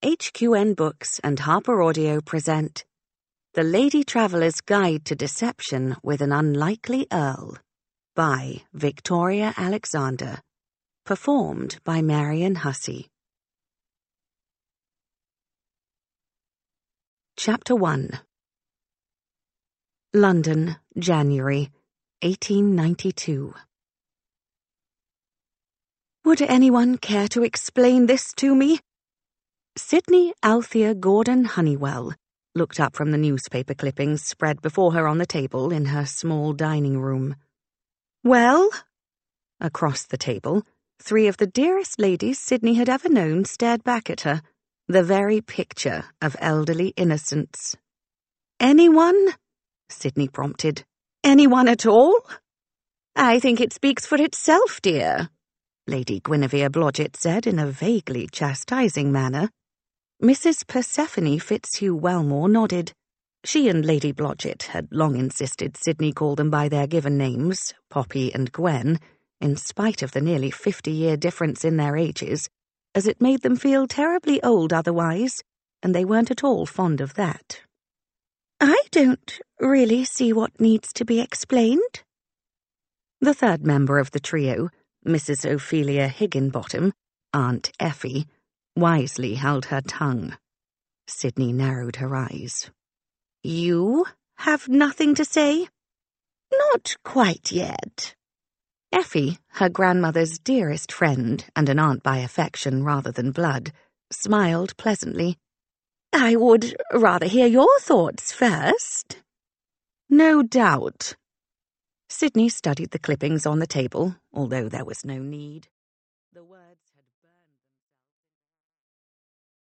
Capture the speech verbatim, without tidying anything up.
H Q N Books and Harper Audio present The Lady Traveller's Guide to Deception with an Unlikely Earl by Victoria Alexander, performed by Marian Hussey. Chapter one. London, January, eighteen ninety-two. Would anyone care to explain this to me? Sydney Althea Gordon Honeywell looked up from the newspaper clippings spread before her on the table in her small dining room. Well? Across the table, three of the dearest ladies Sydney had ever known stared back at her, the very picture of elderly innocence. Anyone? Sydney prompted. Anyone at all? I think it speaks for itself, dear, Lady Guinevere Blodgett said in a vaguely chastising manner. Missus Persephone Fitzhugh Wellmore nodded. She and Lady Blodgett had long insisted Sydney call them by their given names, Poppy and Gwen, in spite of the nearly fifty-year difference in their ages, as it made them feel terribly old otherwise, and they weren't at all fond of that. I don't really see what needs to be explained. The third member of the trio, Missus Ophelia Higginbottom, Aunt Effie, wisely held her tongue. Sydney narrowed her eyes. You have nothing to say? Not quite yet. Effie, her grandmother's dearest friend and an aunt by affection rather than blood, smiled pleasantly. I would rather hear your thoughts first. No doubt. Sydney studied the clippings on the table, although there was no need.